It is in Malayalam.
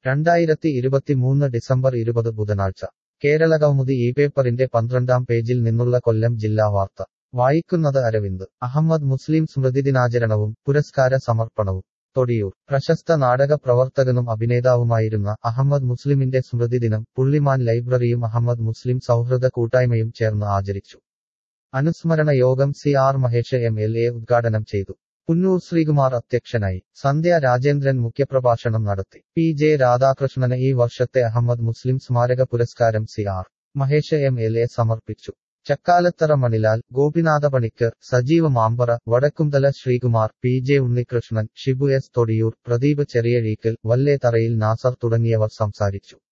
2023 ഡിസംബർ 20 ബുധനാഴ്ച കേരളകൗമുദി ഈ പേപ്പറിന്റെ 12-ാം പേജിൽ നിന്നുള്ള കൊല്ലം ജില്ലാ വാർത്ത വായിക്കുന്നത് അരവിന്ദ്. അഹമ്മദ് മുസ്ലിം സ്മൃതിദിനാചരണവും പുരസ്കാര സമർപ്പണവും തൊടിയൂർ. പ്രശസ്ത നാടക പ്രവർത്തകനും അഭിനേതാവുമായിരുന്ന അഹമ്മദ് മുസ്ലിമിന്റെ സ്മൃതിദിനം പുള്ളിമാൻ ലൈബ്രറിയും അഹമ്മദ് മുസ്ലിം സൗഹൃദ കൂട്ടായ്മയും ചേർന്ന് ആചരിച്ചു. അനുസ്മരണ യോഗം സി ആർ മഹേഷ് MLA ഉദ്ഘാടനം ചെയ്തു. പുന്നൂർ ശ്രീകുമാർ അധ്യക്ഷനായി. സന്ധ്യ രാജേന്ദ്രൻ മുഖ്യപ്രഭാഷണം നടത്തി. PJ രാധാകൃഷ്ണന് ഈ വർഷത്തെ അഹമ്മദ് മുസ്ലിം സ്മാരക പുരസ്കാരം സി ആർ മഹേഷ് MLA സമർപ്പിച്ചു. ചക്കാലത്തറ മണിലാൽ, ഗോപിനാഥ പണിക്കർ, സജീവ മാമ്പറ, വടക്കുംതല ശ്രീകുമാർ, PJ ഉണ്ണികൃഷ്ണൻ, ഷിബു S തൊടിയൂർ, പ്രദീപ് ചെറിയഴീക്കൽ, വല്ലേതറയിൽ നാസർ തുടങ്ങിയവർ സംസാരിച്ചു.